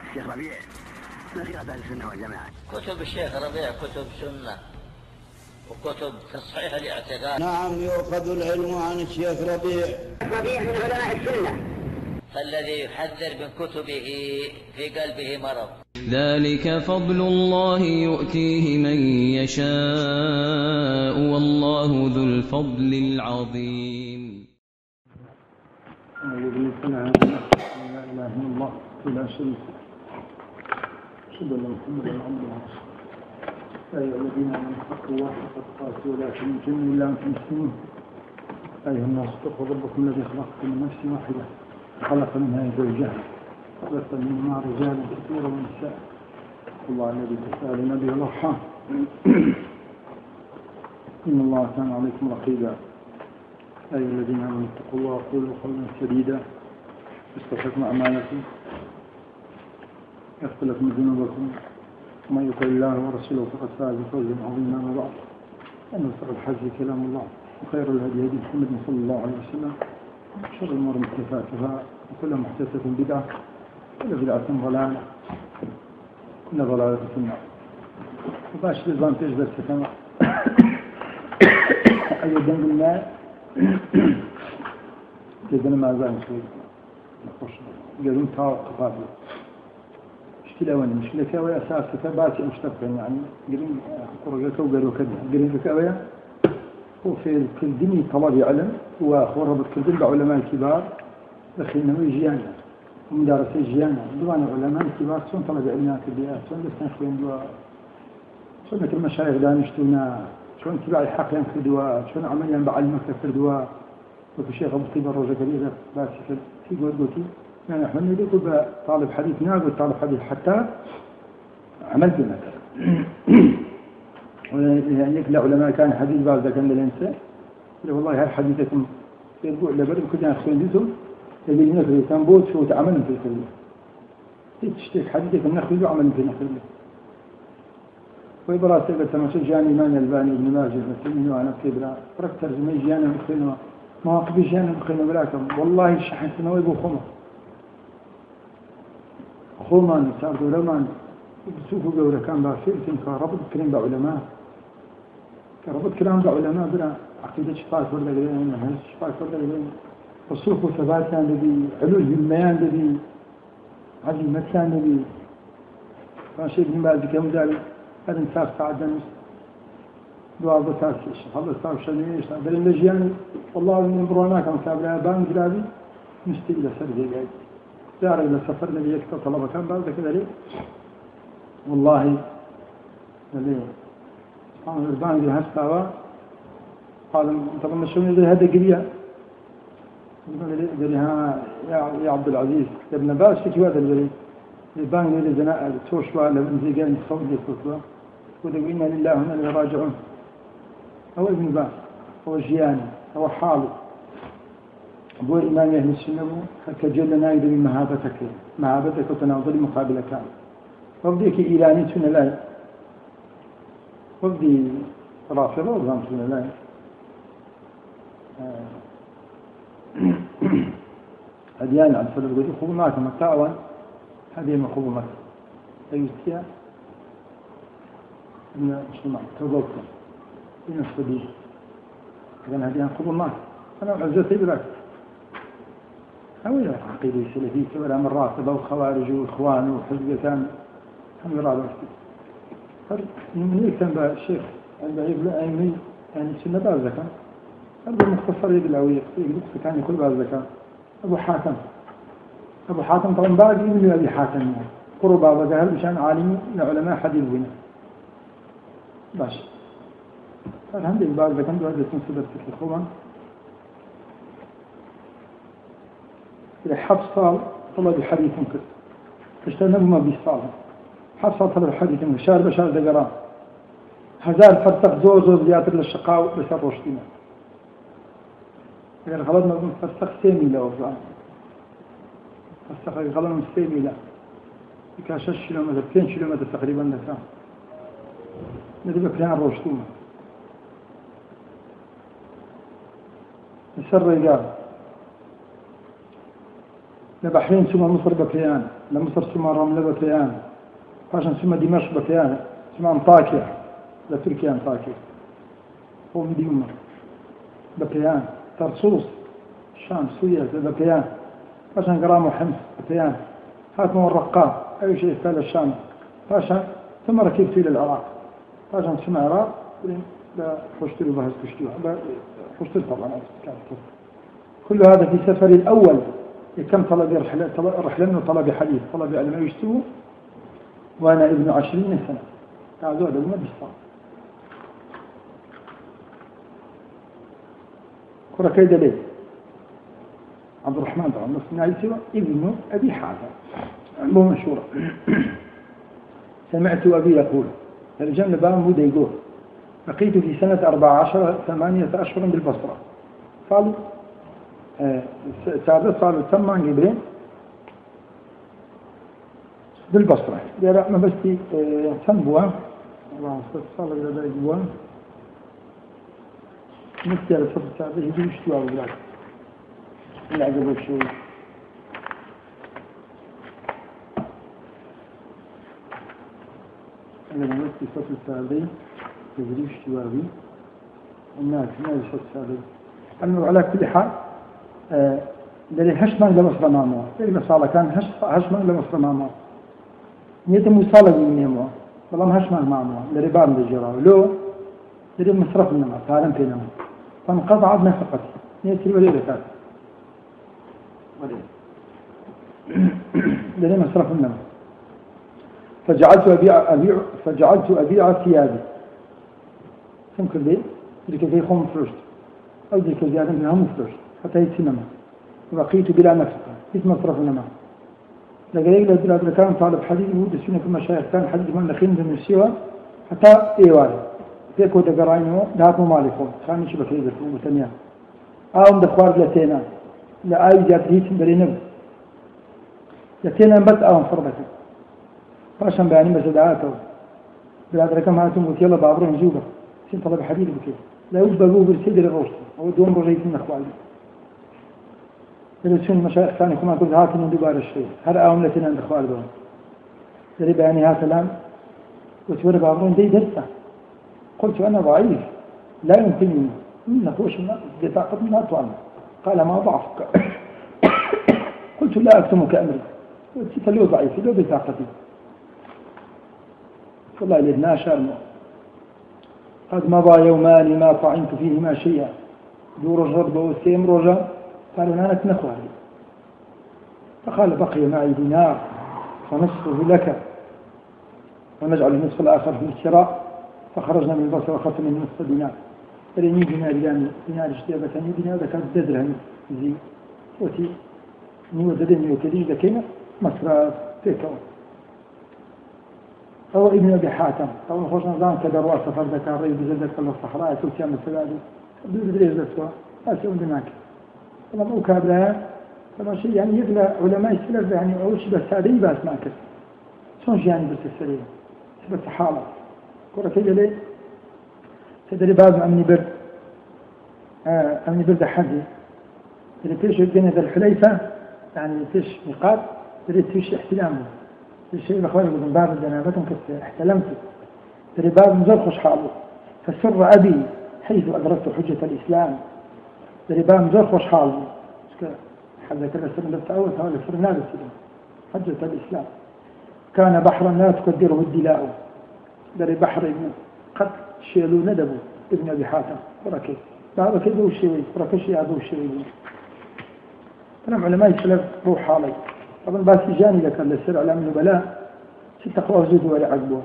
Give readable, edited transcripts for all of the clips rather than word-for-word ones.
الشيخ ربيع ما في أهل السنة والجماعة. كتب الشيخ ربيع كتب سنة وكتب تصحيح الاعتقاد. نعم، يؤخذ العلم عن الشيخ ربيع. ربيع من علماء السنة، فالذي يحذر من كتبه في قلبه مرض. ذلك فضل الله يؤتيه من يشاء والله ذو الفضل العظيم. لا إله إلا الله لا شريك له، أشهد أن محمدا عبده ورسوله. يا أيها الذين آمنوا اتقوا الله حق تقاته ولا تموتن إلا وأنتم مسلمون. يا أيها الناس اتقوا ربكم الذي خلقكم من نفس واحدة خلق منها زوجها وبث منهما رجالا كثيرا ونساء. الله الذي تساءلون به والأرحام إن الله كان عليكم رقيبا. يا أيها الذين آمنوا اتقوا الله وقولوا قولا سديدا يصلح لكم أعمالكم يغفر لكم ذنوبكم ومن يطع الله ورسوله فقد فاز فوزا عظيما. أما بعد فإن أصدق الحديث كلام الله وخير الهدي هدي محمد صلى الله عليه وسلم وشر الأمور محدثاتها وكل محدثة بدعة وكل بدعة ضلالة وكل ضلالة في النار. وباش لزام تجبر كما أيضا قلنا لذلك ما زال شوي نخش قالوا توقفات مشكلة وين مشكلة كوي أساس كتابات مشتركين يعني قرين قرقة وقالوا كذا قرين كوي هو في كل دنيا طلب علم وخربت كل دنيا علماء كبار دخلنا ويجيانا ومدارسي جيانا دوان علماء كبار شون طلب علمنا كبيرات شون لسنا خوين دوا شون مثل المشايخ دانشتونا شون تبع الحق ينفذوا شون عمليا بعلمك ينفذوا وفي الشيخ أبو طيب الرجل كبير باسكت في قلتي يعني احنا نقول طالب حديث ناقل طالب حديث حتى عملت مثلا يعني يكلا علماء كان حديث بعض ذا كان للإنسان والله هاي حديثكم يرجع لبرد كنا خليتهم اللي نخلي كان بوت شو تعمل في الخلية تشتك حديثكم نخلي وعمل في الخلية وإبراس إذا تمشي جاني مان الباني ابن ماجه مثلين وأنا كبرى ركتر زمي جانا مخلنا مواقف جانا مخلنا بلاكم والله شحن سنوي بخمة خمان ساردوا لمان بسوفوا جورا كان باشر كان ربط كلام بعلماء كربط كلام بعلماء بلا عقيدة شفاعة ولا غيرها منها شفاعة ولا غيرها الصوف وثبات كان الذي علول بالميان الذي عزيمة كان الذي فاشي ابن باز كم ذلك هذا انتاج ساعدنا دعاء بتاسيش هذا صار شنيش هذا المجيان والله من بروناك مكابلا بان جلابي مستقل سرجي قاعد دار إلى سفر الذي يكتب طلبة كان بعد كذا ليه والله ليه سبحان البان جل هستوا قال طب مشوني ذي هذا قرية قال ها يا عبد العزيز يا ابن باش في هذا البريد البان اللي زنا توشوا على انزجان صوت يسوسوا وذو إنا لله هنا راجعون هو ابن باز هو جياني هو حالي أبو الإمام أهل السنة كجل نايد من مهابتك وتناظر مقابل كان وبديك إيلاني سنة لاي وبدي رافضة وظام سنة لاي هديان عن سبب قد خبمات متاعوا هذه من خبمات أيوتيا إن اجتماع تضوطا إن الصديق إذن هديان خبمات أنا عزتي بلاك أولا عقيدة سلفية ولا من رافضة وخوارج وإخوان وحزب كان هم يرادوا من يكتب الشيخ عند عيب أيمي يعني سنة بعض زكاة هذا المختصر يدلعوي يقول كان يقول بعض زكاة أبو حاتم طبعا باقي من أبي حاتم يعني قرب بعض زكاة مشان عالمي لعلماء حديث هنا باش الحمد لله بعض زكاة هذا تنسبة في الخوان حفصة طلب الحديث ممكن اشتغلنا بما بيصال حفصة طلب الحديث ممكن شهر بشهر دقران هزار فرتق زوز زيادة للشقاء بشهر روشتنا يعني غلطنا فرتق سيمي لا وفعلا فرتق غلطنا سيمي لا كاشش كيلومتر 2 كيلومتر تقريبا لسان ندي بكران روشتنا السر رجال لبحرين ثم مصر بكيان لمصر ثم رملة بكيان عشان ثم دمشق بكيان ثم أنطاكيا لتركيا أنطاكيا قوم ديومة بكيان ترسوس الشام سوريا بكيان عشان قرام وحمص بكيان هاتم الرقاة أي شيء في الشام عشان ثم ركبت إلى العراق عشان ثم العراق لا حشتري بهز كشتي حشتري طبعا كل هذا في سفري الأول كم طلب رحلة وطلب حديث طلب علم يشتوه وأنا ابن 20 سنة قاعدوا هذا ما بيصار كرة كيدا ليه عبد الرحمن طبعا نص نايسوا ابن أبي حاتم مو مشهورة سمعت أبي يقول الجنة بام بودا يقول بقيت في سنة 8 أشهر بالبصرة قالوا سادة صاروا ثمان قبلين بالبصرة لا ما بستي تنبوا الله صلى الله عليه وسلم نفتي على صف السادة يجي يشتوا أبو بلاد اللي عجبوا الشوي أنا نفتي صف السادة يجي يشتوا أبي الناس صف السادة أنه على كل حال للي هشمان لمصر مامو إذا صار كان هشمان لمصر مامو نيته مصالح منيمو والله هشمان مامو للي بام الجرا لو للي مصرف منما تعلم فينا فانقطعت نفقتي نيتي الوليدة كانت للي مصرف منما فجعلت أبيع ثيابي سمكن لي ذلك في خم فلوس أو ذلك زيادة من هم فلوس حتى يتسنما وبقيت بلا نفقة إذ مصرف نما لقيت له كان طالب حديث ودي سنة كل مشايخ كان حديث من نخين من السوى حتى إيوالي فيكو دقرائنه دهاتو مالكو خاني شبك ليزر ومتنيا آهم دخوار لتينا لآي جات هيتم برينب لتينا بس آهم فربتي فاشن بياني مسدعاته بلاد كم هاتم وتيلا بابرهم جوبة سين طلب حديث بكي لا يبقوا بالسيد الروش هو دون رجيت من أخوالي يرسون مشايخ ثاني كما قلت هاتم من دوبار الشيء هل آهم لتينا عند أخوال دون يري بياني هاتلام وتوري بابرهم دي درسة قلت أنا ضعيف لا يمكنني من خوش بطاقة من أطول قال ما ضعفك قلت لا أكتمك أمري قلت لو ضعيف لو بطاقتي والله لدنا شارمه قد مضى يومان ما طعمت فيهما شيئا دور الرب والسيم رجا قالوا أنا نخوة فقال بقي معي دينار فنصفه لك ونجعل النصف الآخر في الشراء فخرجنا من البصرة وأخذت من نصف دينار فريني دينار يعني دينار اشتيابتني دينار كانت تدرهم زي وتي نيو ددني وكذي لكن مصرف تكون هو ابن أبي حاتم طبعا خوش نظام كدروا سفر ذكر ريب بزدك الله الصحراء توتي عم السلالي بدون دريج دسوا هاسي عند معك طبعا أو كابلها طبعا شيء يعني يغلى علماء السلف يعني أول شيء بس هذا يباس معك شون يعني بس السليم بس حالة كرة كده ليه تدري باب أمني برد أمني برد حدي اللي تيش الدنيا ذا الحليفة يعني تيش ميقات اللي تيش احتلامه الشيء الأخوان يقولون باب الجنابة كنت احتلمت تدري باب مزور خوش حاله فسر أبي حيث أدركت حجة الإسلام تدري باب مزور خوش حاله حذا كذا سر بس أول هذا سر نال السلام حجة الإسلام كان بحرا لا تقدره الدلاء دري بحر ابن قد شيلوا ندبوا ابن أبي حاتم وركي هذا كذا وشيء وركشي هذا وشيء كلام علماء السلف روح حالي طبعا باسي جاني لك اللي سر على من البلاء ست أخوة زدوا ولا عقبوا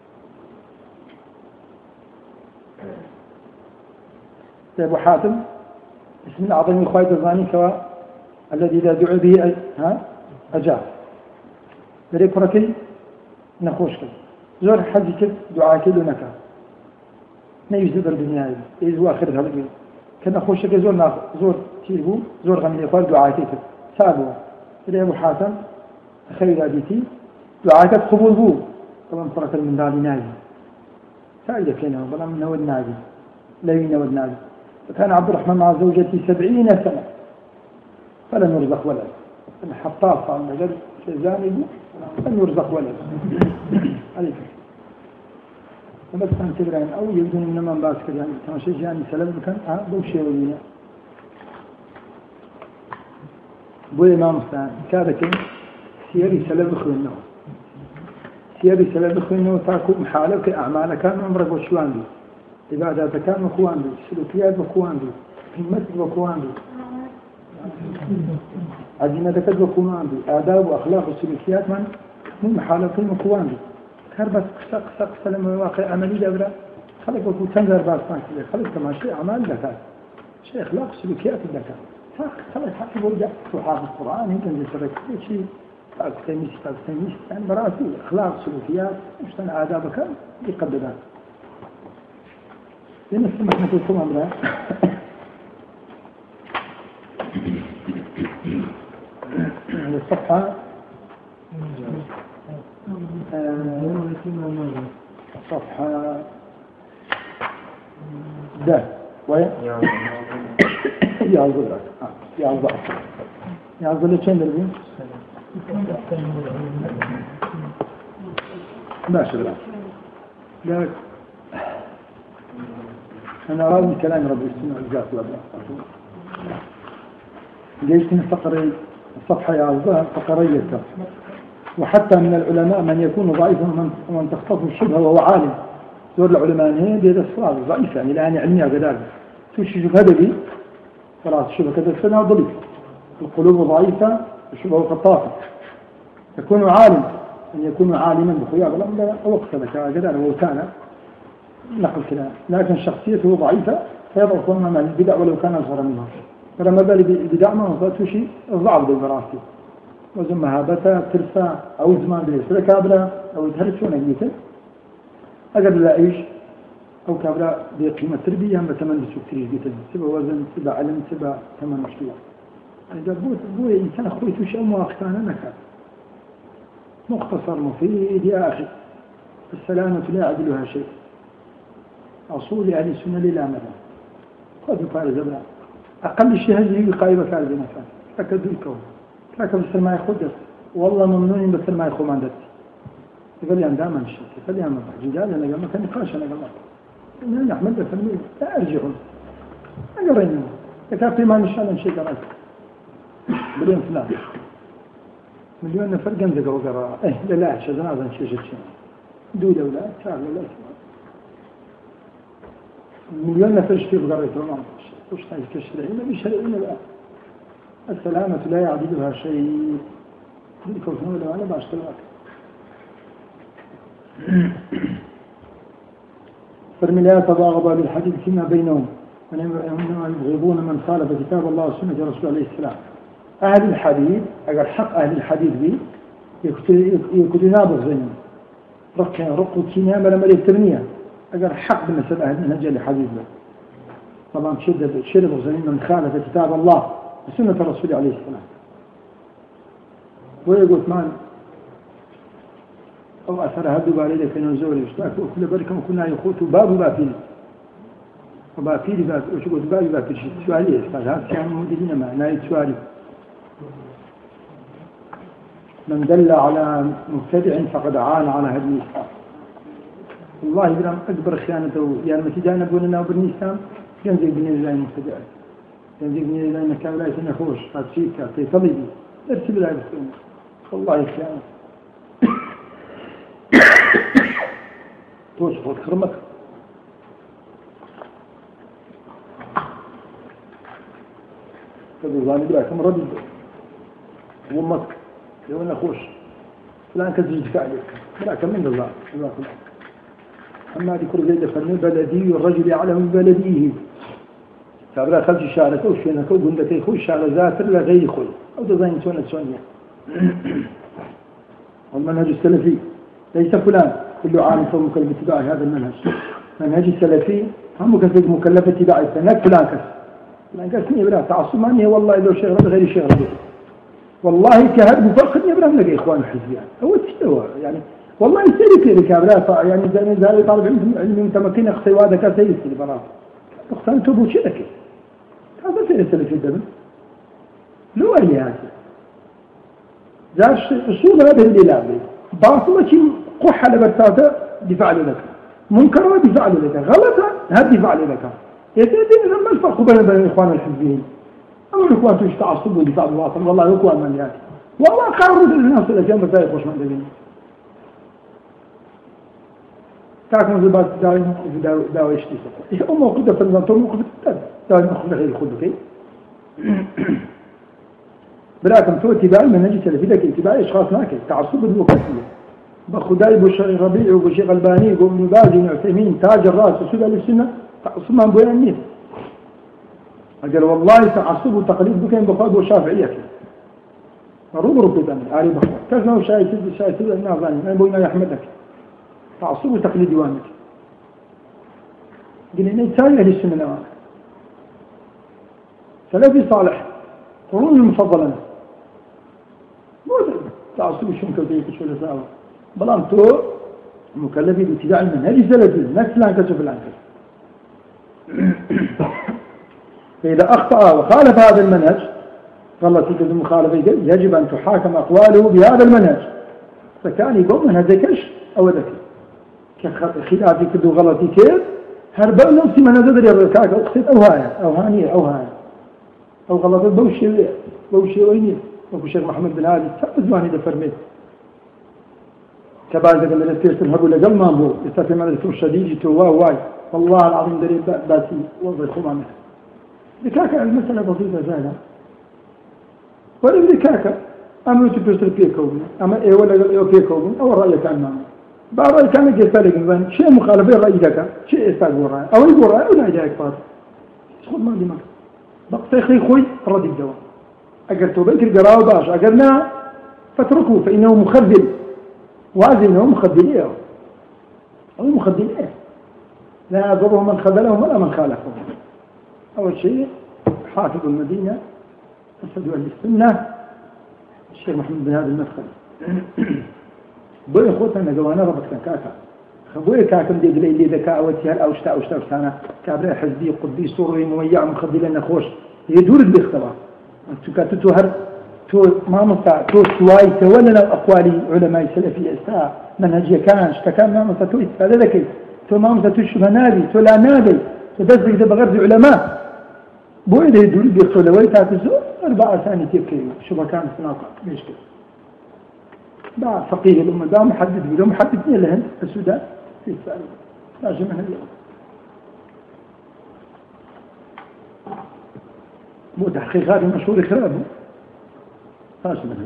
أبو حاتم اسم العظيم الخويت الظاني كوا الذي إذا دعوا به أجاب دري كركي نخوش كذا زور حج كذا دعاء كذا نكا نيجي زبر الدنيا إذا هو آخر هذا كنا خوش كذا زور تيربو زور غمني قال دعاء كذا سابوا إلى أبو حاتم خير أبيتي دعاء قبول بو طبعا فرق من دار نادي سائل كنا طبعا من هو النادي لا ينوى النادي فكان عبد الرحمن مع زوجتي 70 سنة فلم يرزق ولد الحطاط صار لقد زاني لم يرزق ولد عليك بس كان تبرين أو يبدون إنما باسكت يعني تمشي يعني سلام كان بوشي وينا بوي إمام ثاني كذا سيري سلام خلنا سيري سلام خلنا تاكو محالك أعمالك كان عمرك وشوان دي عباداتك كان مخوان دي سلوكيات مخوان دي همتك مخوان دي عزيمتك مخوان دي آداب وأخلاق وسلوكيات من محالك مخوان دي كار بس قصة لما واقع عملي دبرة خلق وكو تنظر باستان كده خلق تماشي أعمال لك شيء أخلاق سلوكيات لك خلق حتى بوجع حافظ القرآن يمكن يسرك كل شيء تميس يعني براسي أخلاق سلوكيات مشتن آدابك يقدرها لنفس ما احنا قلتم أمرا الصفحة صفحة ده وين؟ يعظل كم دربين؟ ماشي بالله لا أنا راضي كلام ربي السنة الجاس والله جيت فقري الصفحة يعظها فقرية وحتى من العلماء من يكون ضعيفا ومن تخطفه الشبهة وهو عالم دور العلماء هي بهذا الصراط ضعيف يعني الآن علمية كذلك تشوف هذا بي خلاص الشبهة كذا السنة ضعيف القلوب ضعيفة الشبهة قطافة يكون عالم أن يكون عالما بخيار الأمر وقت كذلك وهو كان نقل كلام لكن شخصيته ضعيفة فيضعف مع البدع ولو كان أصغر منها فلما بالي بدع ما وصلت شيء الضعف بالمراسي وزن مهابته ترفع أو زمان بيسر كابرا أو يتهرسون أجيته أقل لا إيش أو كابرا بقيمة تربية هم بتمن بسكتريش جيته سبا وزن سبا علم سبا ثمن مشكلة إذا بوي إنسان أخويته شيء مواقتانا نكاد مختصر مفيد يا أخي السلامة لا يعدلها شيء أصول أهل السنة لا مدى قد يقال زبرا أقل شيء هذه قائبة كالبنا كان تكدوا الكون لكن بس ما يخدس والله ممنون بس ما يخو ما عندك يقول لي عندها من شيء يقول لي عم رجال أنا قام كان نقاش أنا قام أنا أحمد بس لا أرجعون أنا رأينا تكافي ما نشأ لنا شيء كمان مليون فلان مليون نفر جنزة وقرا لا شذنا هذا شيء دولة ولا شهر ولا مليون نفر شيء وقرا تمام وش تاج كشري ما بيشرينا بقى السلامة لا يعدلها شيء الكوثون ولا أنا باشتغل فرمي لا تضاغض بالحديث فيما بينهم وإنما يبغضون من خالف كتاب الله وسنة رسول عليه السلام أهل الحديث أقل حق أهل الحديث بي يكتب نابغ زينهم رقوا كينام لما يترميها أقل حق بالنسبة أهل منهج الحديث بي طبعا شرب زين من خالف كتاب الله وسنة الرسول عليه السلام ويقول مان أو أثر هدوا بالي في نزول يشتاك وكل بركة وكنا يخوتوا باب بافيل وبافيل بافيل وش قلت باب بافيل شيء سؤالي هذا كان مدينة ما نايد سؤالي من دل على مبتدع فقد عان على هدي الإسلام والله بلا أكبر خيانته يعني ما تجانا نقول لنا وبني الإسلام ينزل بني الله المبتدع ينزل بني الله إنك لا يتنخوش هذا شيء كافي طبيبي ارسل لا يبسون والله خيانة توصف وتخرمك كذو ظاني بلا كم ردد ومك لو أنا خوش فلان كذلك عليك بلا كم من الله أما ذكر زيد فرمي بلدي والرجل يعلم بلديه فبلا خلش شعرك وشينك وقندك يخوش على ذاتر لا غير خوي أو تظين سونة والمنهج السلفي ليس فلان كل عالم فهو مكلف اتباع هذا المنهج منهج السلفي هم مكلف اتباع هناك فلان كس فلان كس ني بلا تعصب ماني والله لو شيء غير شيء غير والله كهرب وفرقني بلا نلقى إخوان الحزبيان هو تستوى يعني والله يسير في ركاب يعني زي طالب علم متمكن اختوى ذكاء سيد في البراء اختان تبو شركة هذا في السلفي الدم لو هي هذا جاش أصول هذا اللي لابد باطلة شيء قح على برتاته دفاع لك منكر دفاع لك غلطة هذا دفاع لك يتدين ما الفرق بين الإخوان الحزبيين أما الإخوان توش تعصب ودفاع الوطن والله هو أمان يعني والله قارن الناس اللي جنب ذلك وش من دين تاكم زبات داوي اشتي سكر أمه قدة فالنطور مقدة التد داوي مخلق غير خلقي بلاكم تو اتباعي منهج سلفي لك اتباعي اشخاص ناكل تعصب الديمقراطيه بخداي بوشي ربيع وبوشي غلباني وابن باز وابن عثيمين تاج الراس وسود السنه تعصب من بويانين قال والله تعصب وتقليد بكين بخاد وشافعيه روبرو كده عاري بخوا كذا وشايت الناس ما بوينا يحمدك تعصب وتقليد ديوانك قلنا تاج اهل السنه سلفي صالح قرون المفضله تعصب شو مكذب شو لسه بلان تو مكلف باتباع المنهج السلفي نفس العنكس في العنكس فإذا أخطأ وخالف هذا المنهج غلط في المخالفة يجب أن تحاكم أقواله بهذا المنهج فكان يقول منهجكش أو ذكي كخلافي كدو غلطي كيف هربا نفسي من هذا الركاك أقصد أو هانية أو غلط بوشي ويني أبو شيخ محمد بن هادي تأذواني دفرميت كبار ذلك اللي نتيجة الهبو لقل ما هو يستطيع من الكم شديد واي والله العظيم دريب باتي وضع خمامه ذكاكا المسألة بسيطة زاهدة ولا ذكاكا أما يتبسر بيكوبي أما إيه ولا قال إيه بيكوبي أو الرأي كان معنا بعض الرأي كان يستالك من شيء مخالف الرأي ذاك شيء يستالك الرأي أو يقول رأي ولا يجاك فات خذ ما دي مك بقى خي خوي ردي الدواء أقرتوا بنكر قراءة باش أقرنا فاتركوا فإنه مخذل وازنه مخذل إيه أو مخذل إيه لا يضره من خذلهم ولا من خالفهم أول شيء حافظ المدينة أسد أهل السنة الشيخ محمد بن هادي المدخل بوي خوتنا جوانا ربط كان كاكا خبوي كاكم دي اللي ذكاء وتيار أو شتاء سنة كابرا حزبي قطبي سوري مميع مخذل نخوش يدور باختبار أنتو هر تو ما مستع تو سواي تولنا أقوالي علماء سلفي إساء منهجية كان اشتكان ما مستع تو هذا ذكي تو ما مستع تو شبه نابي تو لا نابي تو بس ذي بغرز علماء بوي ده يدور باختبار تاتزو 4 ثانية تبكي شبه كان سناقة مشكلة بعد فقيه الأمة دا محدد بيدو محددين لهن السودان في السؤال لا جمعنا اليوم مو تحقيق هذا مشهور خرابه فاش منه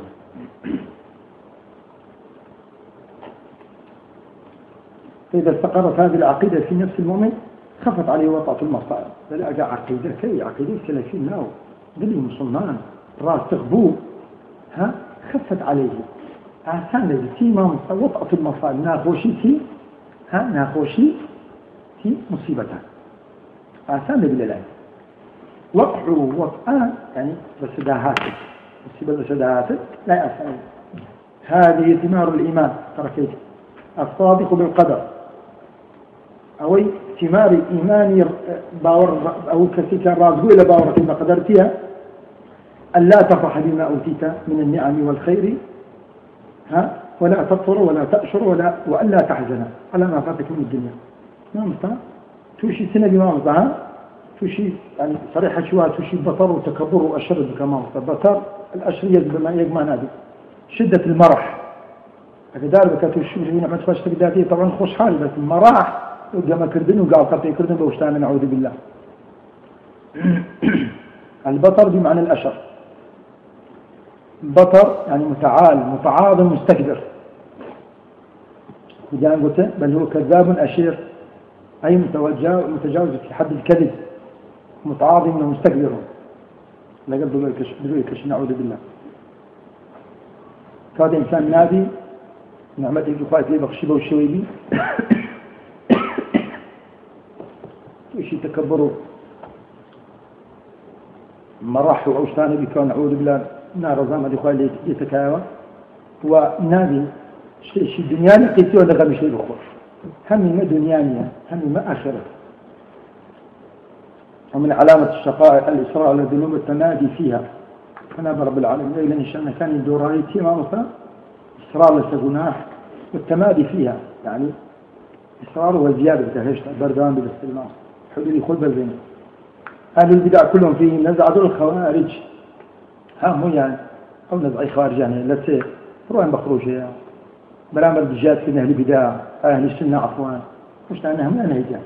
فإذا استقرت هذه العقيدة في نفس المؤمن خفت عليه وطأة المصائب بل عقيدة كي عقيدة سلفين لاو دلي مسلمان راس تغبوه ها خفت عليه عسان تي ما وطأة المصائب ناخوشي تي ها ناخوشي تي مصيبتها عسان بالله وقعوا وطئا يعني بسداهات مصيبة بسداهات لا يأسأل هذه ثمار الإيمان تركيت الصادق بالقدر أو ثمار إيماني باور أو كثيرا رازقوا إلى باورك إذا قدرتها أن لا تفرح بما أوتيت من النعم والخير ها ولا تطفر ولا تأشر وأن لا تحزن على ما فاتك من الدنيا ما مستطاع توشي سنة بما مستطاع توشي يعني صريحة شوها توشي بطر وتكبر وأشر كما مستطاع بطر الأشر يجمع نادي شدة المرح كذلك توشي نعمة خوش تقداتي طبعا خوش حالي بس المراح وقام كردن وقال قطعي كردن بوشتان نعوذ بالله البطر بمعنى الأشر بطر يعني متعال متعاظم مستكبر وجان قلت بل هو كذاب أشير أي متجاوز في حد الكذب متعاظم ومستكبر لقد بدو يكش نعوذ بالله كاد إنسان نادي نعمته الكفاية لي بخشبه والشويبي وشي تكبروا مراح وأوشتان بكون نعوذ بالله نار زامة إخوة يتكاوى ونادي شيء دنيا لقيتي ولا غير شيء بخور همي ما دنيانية همي ما آخرة ومن علامة الشقاء الإصرار على ذنوب التنادي فيها أنا برب العالمين لأن شأن كان يدور رايتي ما مثلا إصرار لسجناح والتمادي فيها يعني إصرار وزيادة تهشت بردان بالاستلماس حدود خلب البين هذه البدع كلهم فيه نزع الخوارج هم يعني أو نزع خوارج يعني لا تسير روين بخروج يعني برامر دجات في أهل البدع أهل السنة عفوا مش لأنهم لا نهجان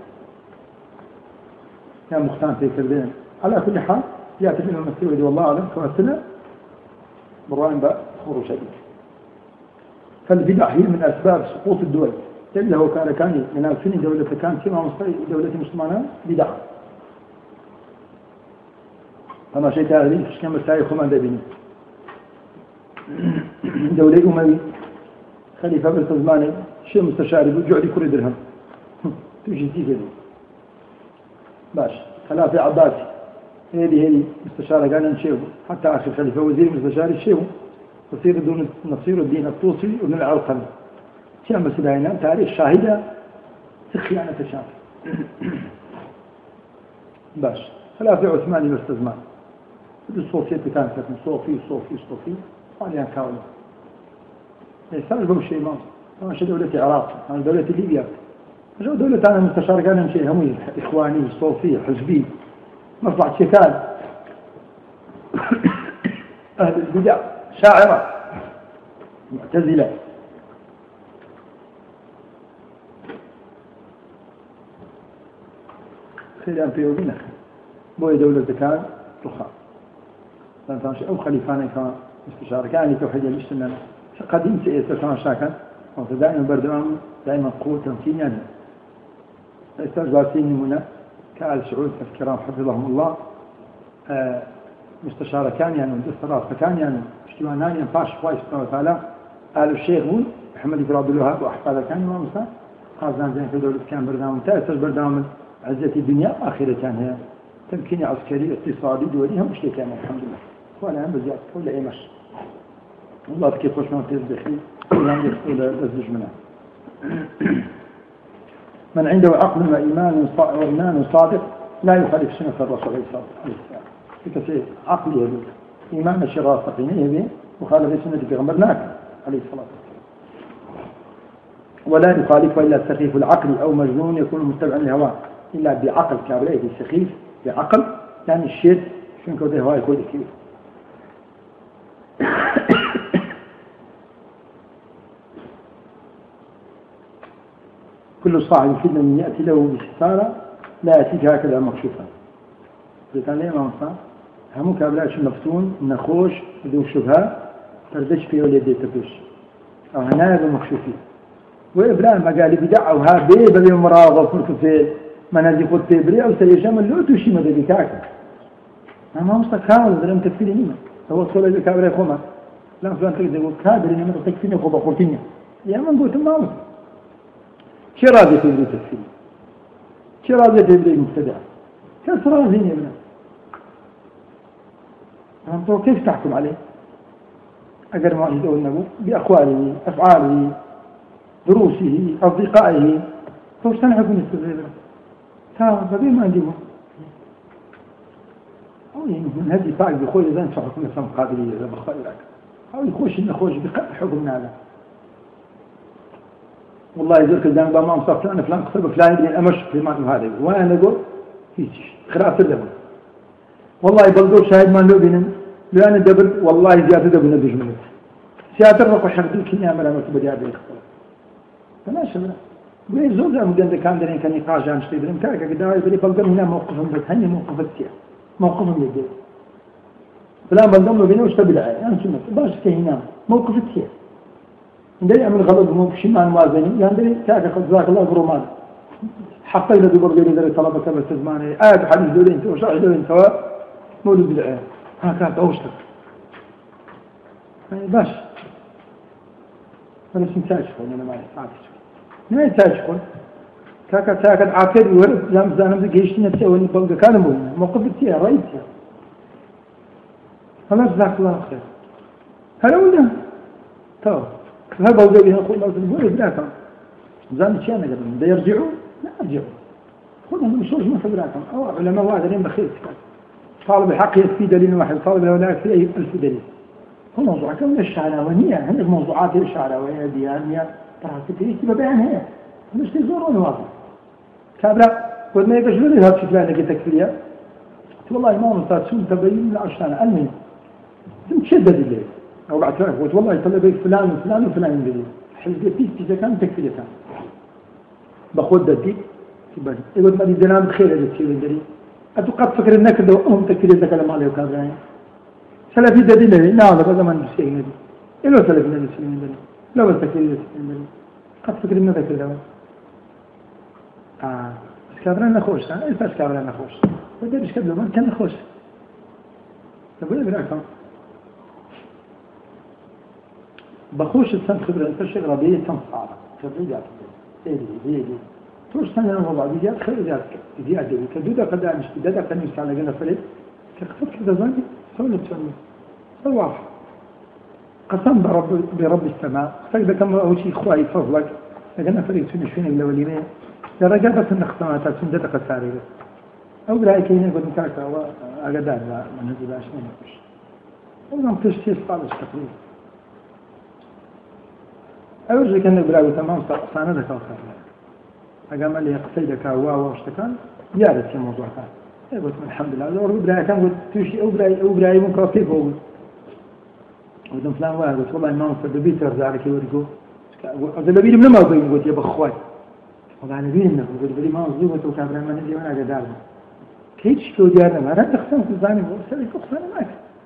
كان مختان في كردين على كل حال يأتي منهم السعودي والله أعلم كما سنة بروين بخروج شديد فالبدع هي من أسباب سقوط الدول إلا هو كان ينافسني دولة كان كما دولة مسلمانة بدع فما شيء تأذي فش كان مسايخ وما دابيني دولة أموي خليفة بالتزماني شيء مستشاري بجعلي كل درهم تجي كذا باش خلافة عباسي هذه مستشارة قال نشيبه حتى آخر خليفة وزير مستشاري شيبه وصير دون نصير الدين الطوسي وابن العرقمي شيء مثل هنا تاريخ شاهدة خيانة تشاف باش خلافة عثماني مستزمان الصوفية كانت صوفي وعليها كاولة يستعمل بهم الشيء ما شيء دولة العراق يعني دولة ليبيا جو دولة أنا مستشار قال شيء همي إخواني صوفي حزبي مصلحة شكال أهل البدع شاعرة معتزلة خير في يومنا بوي دولة كان رخاء فانتانش أو خليفاني كان مستشار كان توحيد السنة قديم سيستشار شاكا دائما بردوام دائما قوة تمكين يعني استجواسين منا كآل سعود الكرام حفظهم الله مستشار كان يعني مدسترات فكان يعني اجتماعان ينفاش فايس سبحانه وتعالى آل الشيخ محمد بن عبد الوهاب وأحفاده كان إمام مسا خازن زين في دولة كان بردوام تأسس بردوام عزة الدنيا آخرة كان هي تمكين عسكري اقتصادي دولي هم مش كان الحمد لله ولا هم بزيادة ولا أي مش الله كيف خوش من تيز بخير ولا يخطو لزج منها من عنده عقل وإيمان صادق لا يخالف سنة الرسول عليه الصلاة والسلام بكثير عقل يهدو إيمان الشراء سقينيه به وخالف سنة بغمرناك عليه الصلاة والسلام ولا يخالف إلا سخيف العقل أو مجنون يكون متبعا لهواه إلا بعقل كابليه سخيف بعقل يعني الشيء شنو كده هواي يقول كيف كل صاحب فينا من يأتي له بستارة لا يأتيك هكذا مكشوفا إذا كان ليه مانصا همو كابلاش مفتون نخوش ذو شبهة فردش فيه وليدي تفش أو هنا مكشوفين وإبراهيم قال بدع وها بيبا بمراضة فرق في منازل خد تبري أو سيجمل لو توشي مدى بكاك ما مستكاول ذا لم تكفيني نيمة هو صلى الله كابرا يخوما لا فلان تقول يقول كابرا نيمة تكفيني خبا قلتني يا من قلت ما أمس شي راضي تبري تكفيني شي راضي تبري مبتدع كيف راضين يا ابنه أنتوا كيف تحكم عليه أجر ما يدعو النبو بأقواله أفعاله دروسه أصدقائه فوش تنحكم السبيل فبيه ما عندهم أو من هذه فاق بخوي إذا أنت حكم السلام قابلية إذا بخوي لك أو يخوش إنه بقدر حكمنا هذا والله يذكر الجانب ما مصاب فلان فلان قصر بفلان يبني الأمش في ما هذا وأنا أقول فيش خلاص الدبل والله يبلغوا شاهد ما نؤمن لأن الدبل والله زيادة دبل ندج منه سيادة الرقو حردين كني أمر أمر تبدي هذا يختلف فلا شبه وين زوجة مجند كان درين كان نقاش عن شيء درين كذا كذا يبدي بلغوا هنا موقفهم بتهني موقف السيا موقفهم يجي فلا بلغوا له بينه واشتبه يعني شو باش كهنا موقف السيا عندي أمر غلط موقف شيء ما نوازني عندي كذا خذ الله غرومان حتى إذا دبر دوري دري طلبة كبر تزماني حديث دورين تو شرح دورين سواء مولود بالعين هكذا توشتك باش أنا سنتاجكم أنا ما أعرفش ما يتاجكم كاكا عاكد ورد لام زانم زكيشت نفسه وني بلغ كان مهم موقف التيا رأيتها خلاص جزاك الله خير هلا ولا تو هل بلغ بها قول الله ورد ذاك زان شيء أنا قبل ده يرجعوا لا يرجعوا خذهم مشوش ما فدراكم أو علماء واحدين بخير طالب الحق يكفي دليل واحد، طالب الهدى يكفي 1000 دليل. هو موضوع كم الشعراوية عندك موضوعات الشعراوية ديانية براسك ببيان هي مش تزورون واضح كابلا قد ما يبقى شغل هذا الشكل اللي تكفيه والله ما مصار شو تبين عشان علمي تشدد الليل او بعد قلت والله طلب فلان وفلان وفلان الليل حلقتي اذا كان تكفيتها باخذ ددي يبقى يقول ما دي دنام بخير اللي تصير دري اتوقع تفكر انك لو هم تكفيت لك لما عليه كابلا سلفي دليل لا هذا زمان مسكين دي إلو سلفي دليل مسلمين دليل لا بس تكفيت دليل قد فكر إنه ذاك اللون بس كابرنا نخوش إيش بس كابرنا نخوش وده مش كابلا ما كان نخوش تقول لي برأيكم بخوش السنة خبرة أنت شيء ربيع سنة صعبة خبرة جات دي توش سنة والله دي جات خير جات دي عدي كدودة قد مش بدأ كان يسأل لنا فريق كخفت كذا زاني سوي سواح قسم برب السماء فإذا كان أول شيء إخوائي فضلك لكن فريق سنة شوين الأولين درجات النقصانات سندة قساري أو برأي كينا يقول مكاكا وأقدار من هذه الأشياء نقش ونعم تشتير صالح تقريبا أول شيء كان برأي تمام صانة ذكا وخير أقام لي قصيدك واشتكان يارد في موضوع كان قلت الحمد لله برأي كان قلت توشي أو برأي ممكن كيف هو ودم فلان واحد قلت والله ما مصدق بيت رزارك يورجو هذا اللي بيلم لما بين قلت يا بخوي والله أنا بيلم قلت بدي ما أصدق قلت وكابر ما ندري وأنا قدار كيش كيو ديارنا ما رد تخسن في الزاني وسألك أخسن معك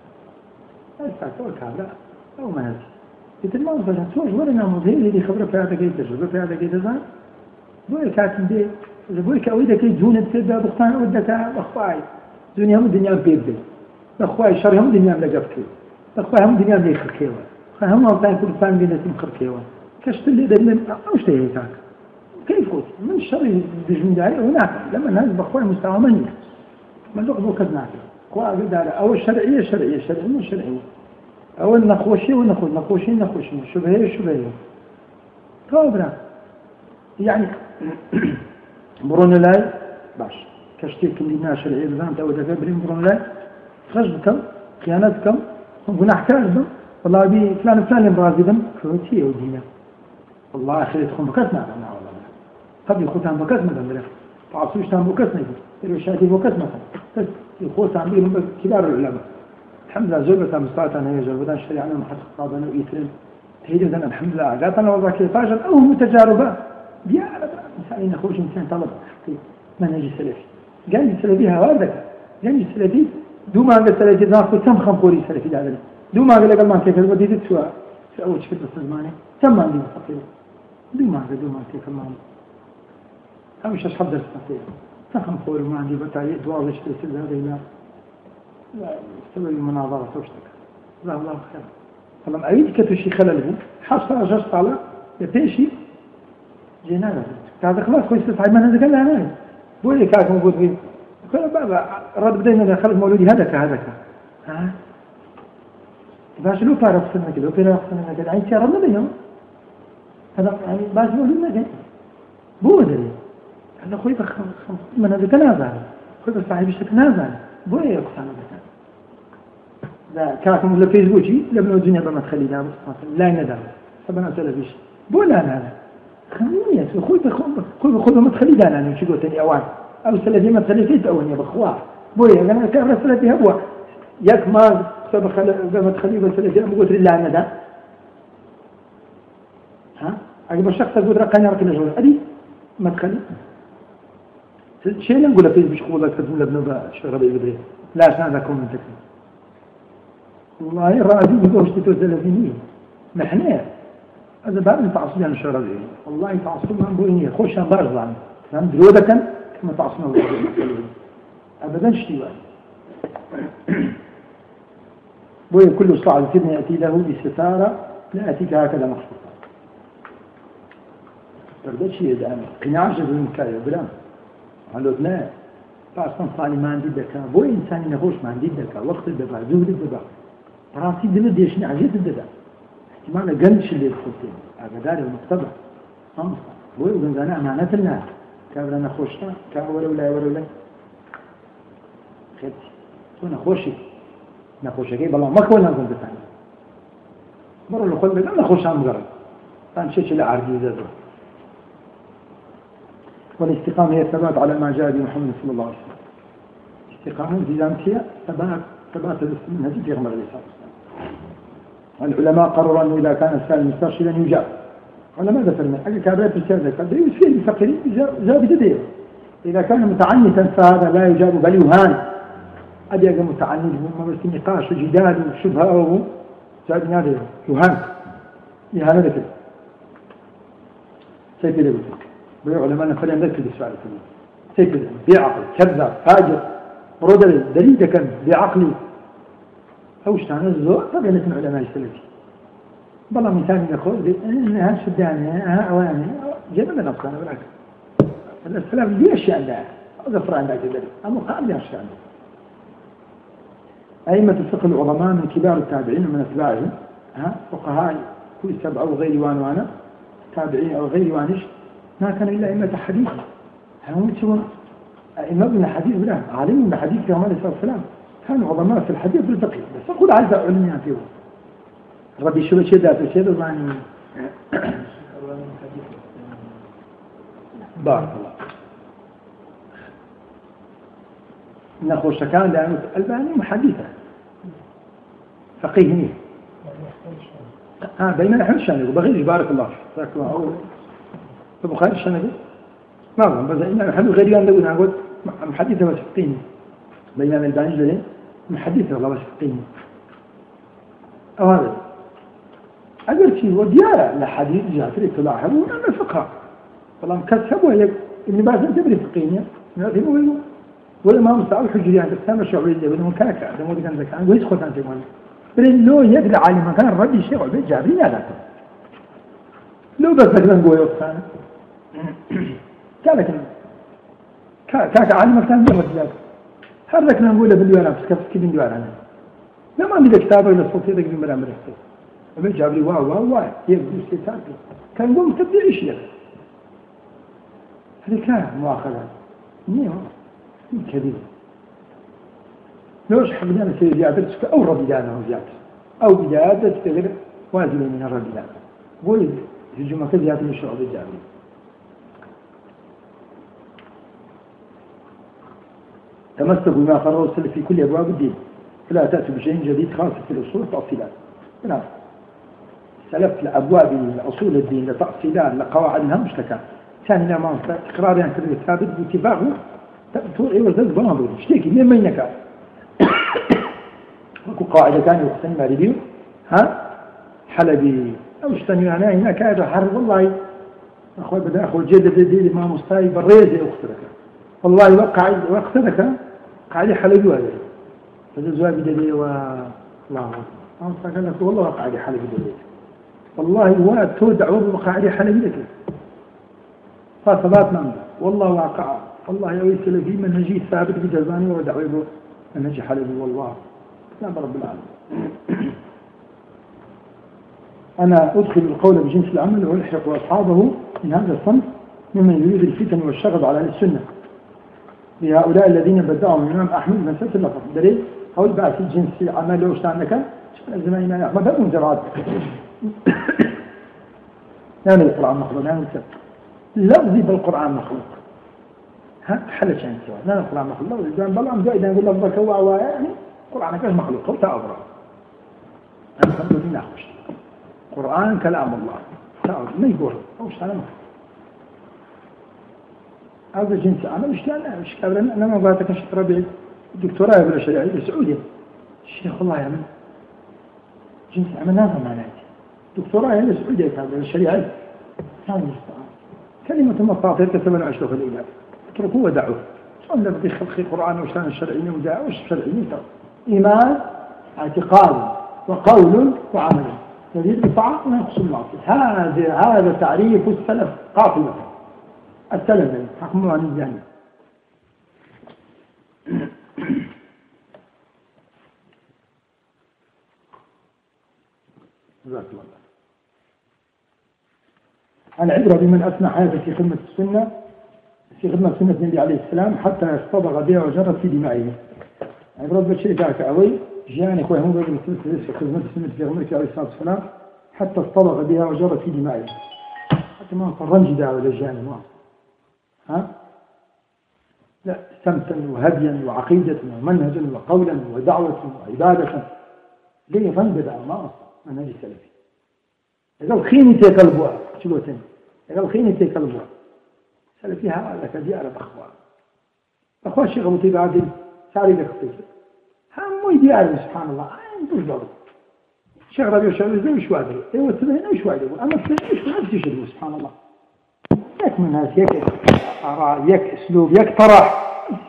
أستعك أول كابر أو ما هذي قلت ما أصدق توش ولا ناموز هي اللي خبرة في هذا كي تجربة في هذا كي تزان بوي كاتم دي بوي كأويدا كي جونة تبدأ بختان أودك أخواي دنيا هم الدنيا بيبدي أخواي شر هم الدنيا ملقبكي أخوة هم دنيا ليخ الكيوة هم أعطان كل فان بينة مخر كيوة كشت اللي دلنا أوش تهيتاك كيف قلت من الشر بجمداري هناك لما الناس بأخوة مستعمنية من لقبوا كذناك أخوة قدارة أو الشرعية مو شرعية أو النخوشي نخوشي شبهية طابرا يعني برونولاي باش كشتي كلنا شرعية بزانت أو دفابرين برونولاي خشبكم خيانتكم ونحكي بهم والله بي فلان برازيبا فهمتي يا ودينا والله خليت خم بكسنا أنا والله قبل يخوتان بكسنا بمرف تعصوشتان بكسنا يلو شاتي بكسنا بس يخوتان بيهم كبار العلماء الحمد لله زوجة مستعطانا هي جربتان شريعنا محقق قابنا وإيترين تهيدو ذن الحمد لله قاتنا والله كيفاجا أو متجاربة ديارة مثالين أخوش إنسان طلب منهج سلفي قال لي سلفي هواردك قال لي سلفي دوما قال سلفي ذاك تم خمقوري سلفي دادني دوما قال ما كيف الوديد سوا أول شيء في الزماني تم عندي مستقيم دوما كيف المعنى همش أشحب درس مستقيم تخم قول ما عندي بتاعي دواء وشتري سلسلة هذا لا سوي المناظرة توشتك لا الله خير فلما أريد كتوشي خلله حصل أجرت على يبيشي جنابه هذا خلاص كويس تفعل ما نزل لها ناس بقول لك موجود فين كل بابا رد بدينا خلق مولودي هذاك ها باش لو تعرف سنة كده وكده سنة كده عايز شرب منهم هذا يعني باش مولودنا كده بودري هذا خوي بخ من هذا كنازع خوي بصاحب يشتك نازع بوي يقصانا بس لا كاكم ولا فيسبوكي لما الدنيا ما تخلي ده بس لا ندم طبعا تلفزيون بولا انا خمية خوي ما تخلي ده انا شو قلت لي اوان او سلفي ما تخلي فيه اوني بخواه بوي انا كان سلفي هو ياك ما سبخ ما تخلي بس سلفي ابو قلت لا انا ده ها عقب الشخص يقول رقاني ركن الجوال ادي ما تخلي شيء نقول فيه مش خوله تكتب لنا شغله بدري لا عشان اكون من تكلم والله راضي بقولش تتوزلفيني محنا هذا بعد تعصب يعني شرعي والله تعصب عن بويني خوش عن برز عن فهم دروده كما تعصبنا ابدا شتي بوي كل صاع سيدنا ياتي له بستاره لا اتيك هكذا مخصوصا هذا شيء ده قناع جزء كايو بلا على فاصلا صالي ما عندي دكا بوي انسان نخوش ما عندي دكا وقت الدبا زود الدبا راسي دل ديش عجيت الدبا احتمال قلش اللي يدخلتين أقدار المكتبة خمسة بوي وقنزانا أمانة الله كابرا نخوشتا كابرا ولا خدتي تو نەخۆشەکەی بەڵام مەکەوە نازم بتانی بڕۆ لە خۆت بێت نەخۆشان بگەڕێ تان شێکی لە عرضی دەدۆ والاستقامة هي الثبات على ما جاء به محمد صلى الله عليه وسلم. استقامة زيادتها ثبات المنهج في غمر عليه الصلاة والسلام. العلماء قرروا أنه إذا كان السائل مسترشدا يجاب. علماء ذكرنا أجل كابرات السادة قد يسير الفقير جاب بديه. إذا كان متعنتا فهذا لا يجاب بل يهان. أدي أجل متعنت ما بس نقاش وجدال وشبهة زاد هذا يهان. يهان ذكر. سيد الله بيع علماء فلان ذكر السؤال الكبير. سيد بعقل كذاب فاجر رد دليل كان بعقلي أوش تعنى الزوء طبعا لكن علماء السلفي بالله مثال يقول إنها شداني أواني جميل نفسنا بالعكس السلام دي أشياء عندها ظفر عندها كذلك أما قام دي أشياء عندها أئمة الفقه العظماء من كبار التابعين ومن أتباعهم فقهاء كل سبع أو غير وانا تابعين أو غير وانش ما كان إلا أئمة حديث هم سوى أئمة من الحديث بلا عالم من الحديث كما عليه الصلاة والسلام كانوا عظماء في الحديث بالفقه بس أقول عايز علميا فيهم ربي شو ذات الشيء يعني بارك الله نخوش كان لأنه الباني محدثة فقيه بيننا احنا الشاني وبغير بارك الله فيك البخاري الشاني ما أظن بس إن الحديث غير عندنا نقول محدثة بس فقيه بيننا الباني جلين محدثة والله بس فقيه أو هذا أقول شيء وديارة لحديث جاتري تلاحظ وأنا فقه والله مكسب وهي ابن باز تبري فقيه ولا ما مستعد حجري عند السامة الشعبية اللي بينهم كاكا ده مودي كان ذكان ويش خدان تقول بل لو يقدر عالم كان الرجل الشيخ عبيد جابري هذا لو بس مثلا قوي وقتان كان كاكا عالم كان من الرجال هذا كنا نقوله بالديوان بس كيف نديوان أنا لما عندي كتابه ولا صوتي ذاك من مرامر عبيد جابري واو يبدو استيثاق كان قوم تبدي إيش هذه كان مؤاخذة نيوم كبير لوش حقنا نسوي زيادة أو ربيانا وزيادة أو زيادة غير واجب من الربيان قول هجوم زيادة من الشعب الجابري تمسكوا بما قرروا السلف في كل أبواب الدين فلا تأتوا بشيء جديد خاص في الأصول والتأصيلات نعم سلف لأبواب أصول الدين لتأصيلات لقواعدها مشتكى ثاني لا ما إقرار يعني كلمة ثابت باتفاقه تقول إيه وزاد بنابل اشتكي مين ما ينكر وكو قاعدة ثانية وقسم مالبيو حلبي أو اشتني أنا هناك هذا حرب والله أخوي بدأ أخوي جيدة دي الإمام مصطفى بالريزة أختك والله وقتك قاعدة حلبي وهذا فالزواج بدلي الله قال لك والله قاعدة حلبي بدلي والله هو تودع وقاعدة حلبي لك فصبات نعم والله واقع والله يا سلفي منهجي ثابت بجزاني ودعوه منهجي حلبي والله نعم رب العالمين أنا أدخل القول بجنس العمل وألحق أصحابه من هذا الصنف ممن يريد الفتن والشغب على السنة لهؤلاء الذين بدأهم الإمام أحمد من سلسلة اللفظ دليل أول بعث الجنس العمل لو اشتعنك زمان الإمام أحمد هذا منزرات نعم القرآن مخلوق نعم لفظي بالقرآن مخلوق حل شيء سوا لا القرآن مخلوق إذا بالله إذا نقول لفظك هو يعني القرآن كاش مخلوق هو تأبرا أنا خلوا لي ناخش القرآن كلام الله تأبرا ما يقول أو شيء مخلوق هذا جنس عمل إيش كابرا أنا ما قلت كش تربي دكتوراه ولا شريعة السعودية الشيخ الله يعمل جنس عمل هذا معناه دكتوراه هي السعودية كابرا الشريعة هذا مستعان كلمة مفاصل تسمى عشرة في الإله اتركوه ودعوه صلى بدي خلقي قرآن وشان الشرعيين ودعوه وش الشرعيين ترى إيمان اعتقاد وقول وعمل يزيد بطاعة وينقص المعصية هذا تعريف السلف قاطبة السلف حكمه عن الجانب جزاك الله العبرة بمن أثنى حياته في خدمة السنة في خدمة سنة النبي عليه السلام حتى يصطبغ بها وجرت في دمائه عبرت بالشيء ذاك أوي جاني أخوي هم قبل السلسلة خدمة السنة في غمرك عليه الصلاة والسلام حتى اصطبغ بها وجرت في دمائه حتى ما صرنج دعوة للجاني ما ها لا سمتا وهديا وعقيدة ومنهجا وقولا ودعوة وعبادة ليه فن بدعوة ما أصلا منهج السلفي إذا خيني تقلبها شلوتين إذا خيني تقلبها سلفيها لك ديارة أخوة الشيخ أبو طيب عادل ساري لك خطيك هم يديارة سبحان الله أنتوش ضرب الشيخ ربيع الشيخ زي وش وادري أيوة السبعين وش وادري أما السبعين وش نفس يشدوا سبحان الله يك من ناس يك آراء يك أسلوب يك طرح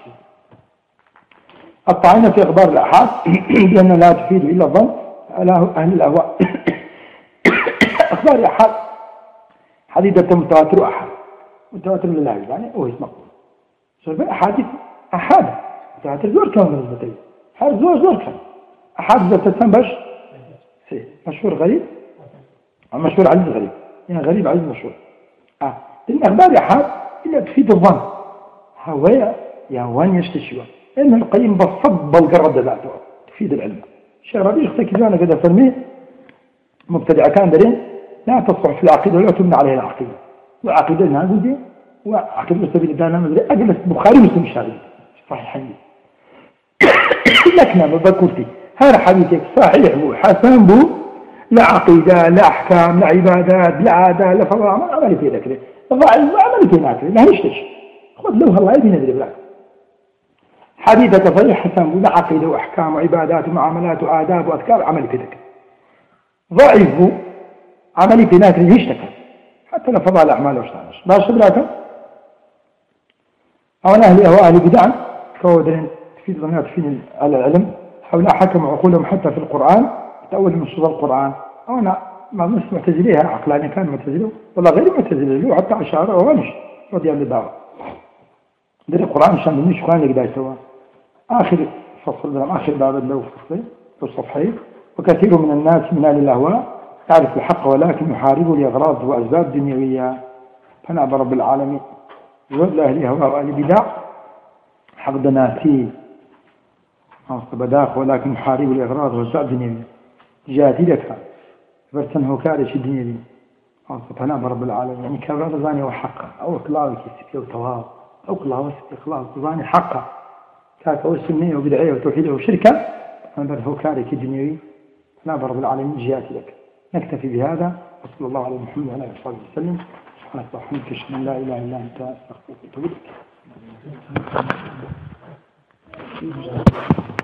الطعينة في أخبار الأحاد بأن لا تفيد إلا الظن على أهل الأهواء أخبار الأحاد حديثة متواتر وأحاد متواتر لله يعني هو اسمه صرف أحاديث أحاد متواتر زور كم من المتين هذا زور كم أحاد إذا تتنبش مشهور غريب مشهور عزيز غريب يعني غريب عزيز مشهور لأن أخبار أحاد إلا تفيد الظن هوايا يا وان يشتشوا إن القيم بالصب بالقرد ذاته تفيد العلم الشيخ ربيع اختك جانا قد فرميه مبتدع كان درين لا تصح في العقيدة ولا تبنى عليها العقيدة وعقيدة النازل وعقيدة سبيل الدانا مدري أجلس بخاري مسلم الشافعي صحيح لكن ما بذكرتي هذا حديثك صحيح وحسن بو لا عقيدة لا أحكام لا عبادات لا عادة لا فضاء ما عمل في ذكره الضعيف ما عمل في ذكره لا يشتش خذ له الله يبين ندري بلاك حديثك صحيح حسن بو لا عقيدة وأحكام وعبادات ومعاملات وآداب وأذكار عمل في ذكره ضعيف بو عملي في ذكره يشتكى حتى لا فضاء الأعمال واشتغلش باش بلاك أو أهل أهواء أهل بدعا كودرين في ظنات في على العلم حول حكم عقولهم حتى في القرآن تأول من صور القرآن أو أنا ما مش معتزليها عقلاني كان معتزله ولا غير معتزله حتى عشارة وغنش رضي الله عنه در القرآن شان مني شو كان يقدر يسوى آخر فصل آخر باب له فصلين والصفحين وكثير من الناس من أهل الأهواء تعرف الحق ولكن يحاربه لأغراض وأسباب دنيوية فنعم رب العالمين يقول أهل الأهواء وأهل البدع حق ناسي بداخ ولكن محارب الإغراض وأسباب دنيوية جاتي لك فرسنه كارش الدنيوي فنعم رب العالمين يعني كبر ظاني وحقا أو إخلاص كسبي وتواب أو إخلاص إخلاص ظاني حقا كاك أو السنية وبدعية وتوحيده وشركة فنبره كارش الدنيوي فنعم رب العالمين جاتي لك نكتفي بهذا وصلى الله على محمد وعلى آله وصحبه وسلم سبحانك اللهم وبحمدك أشهد أن لا إله إلا أنت أستغفرك وأتوب إليك